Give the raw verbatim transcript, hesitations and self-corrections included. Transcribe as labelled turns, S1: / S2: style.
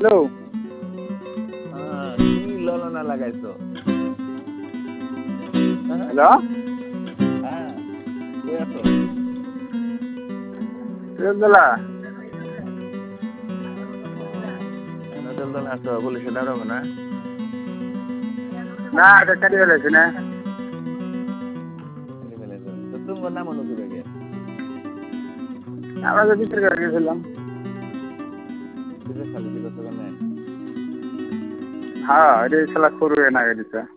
S1: hello
S2: হ্যাঁ কি ললনা লাগাইছো
S1: হ্যালো
S2: হ্যাঁ কই আছো
S1: সিরাজদৌল্লা
S2: এনে দলদল আছো পুলিশে দাঁড়াবো না
S1: না এটা কাটি ফেলেছি না
S2: তো তোমার নাম অনু কি গে
S1: আমরা তো ভিতরে করে গেছিলাম
S2: দিলে খালি দিল তো কেন
S1: হ্যাঁ এটা খেলা করবে না গাড়িটা